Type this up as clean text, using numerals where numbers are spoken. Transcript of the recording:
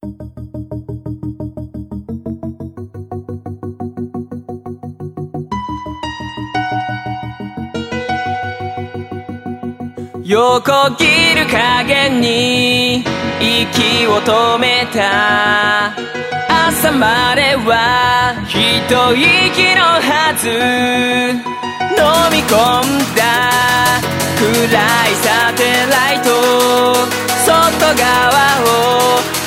横切る影に息を止めた朝までは一息のはず飲み込んだ暗いサテライト外側を